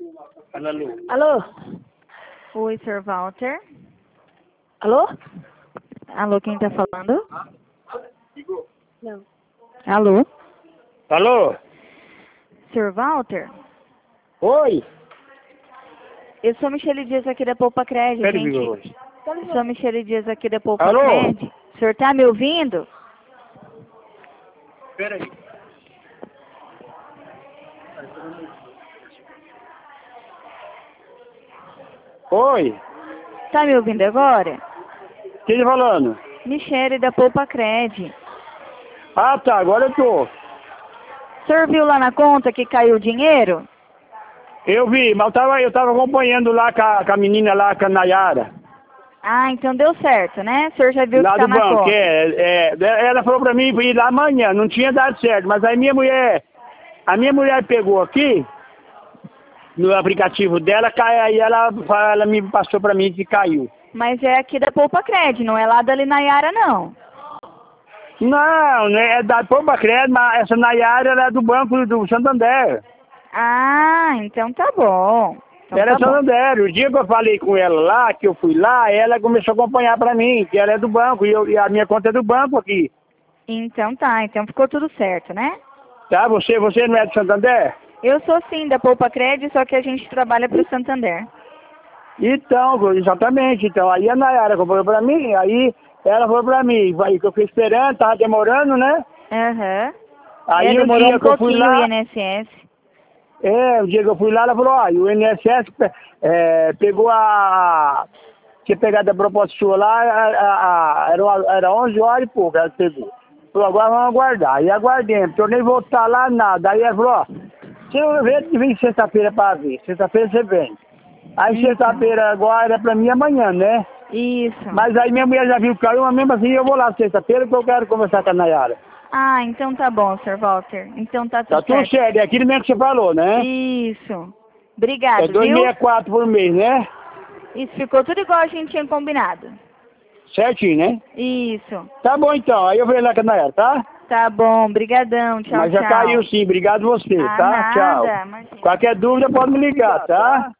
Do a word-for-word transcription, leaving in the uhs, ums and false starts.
Alô? Alô? Oi, senhor Walter. Alô? Alô, quem tá falando? Não. Alô? Alô? senhor Walter? Oi? Eu sou Michele Dias aqui da Poupa Cred, Pera aí, gente. hoje. Eu sou Michele Dias aqui da Poupa Alô? Cred. O senhor tá me ouvindo? Pera aí. Oi? Tá me ouvindo agora? Quem tá falando? Michele da Poupa Cred. Ah, tá, agora eu tô. O senhor viu lá na conta que caiu o dinheiro? Eu vi, mas eu tava, eu tava acompanhando lá com a, com a menina lá, com a Nayara. Ah, então deu certo, né? O senhor já viu Lá que tá do na banco, conta. é, é. Ela falou pra mim ir lá amanhã, não tinha dado certo, mas aí minha mulher, a minha mulher pegou aqui, no aplicativo dela, cai, aí ela, ela me passou pra mim que caiu. Mas é aqui da Poupa Cred, não é lá da Linaiara, não. Não, né, é da Poupa Cred, mas essa Nayara ela é do Banco do Santander. Ah, então tá bom. Então Ela é tá bom. Santander. O dia que eu falei com ela lá, que eu fui lá, ela começou a acompanhar pra mim, que ela é do banco, e, eu, e a minha conta é do banco aqui. Então tá, então ficou tudo certo, né? Tá? Você, você não é do Santander? Eu sou sim da Poupa Cred, só que a gente trabalha pro Santander. Então, exatamente. Então, aí a Nayara comprou pra mim, aí ela falou pra mim, aí que eu fiquei esperando, tava demorando, né? Aham. Aí É, o demorou dia um que eu fui pouquinho o lá, I N S S. é, o dia que eu fui lá, ela falou, ó, e o I N S S é, pegou a... Tinha pegado a proposta sua lá, a, a, a, era, uma- era onze horas e pouco, ela pegou. Falou, agora vamos aguardar. Aí aguardei, não tornei voltar lá, nada. Aí ela falou, ó, se eu ver, vem sexta-feira pra ver, sexta-feira você vem. Aí Então. sexta-feira agora é pra mim amanhã, né? Isso. Mas aí minha mulher já viu que caiu, mas mesmo assim eu vou lá sexta-feira que eu quero conversar com a Nayara. Ah, então tá bom, senhor Walter. Então tá tudo Tá tudo certo. certo, é aquilo mesmo que você falou, né? Isso. É Obrigado, dois viu? mil e quatro por mês, né? Isso ficou tudo igual a gente tinha combinado. Certinho, né? Isso. Tá bom então, aí eu venho lá com a Nayara, tá? Tá bom, brigadão. Tchau, Mas já tchau. caiu sim, obrigado você, Ah, tá? Tchau. nada. Imagina. Qualquer dúvida pode me ligar, tá?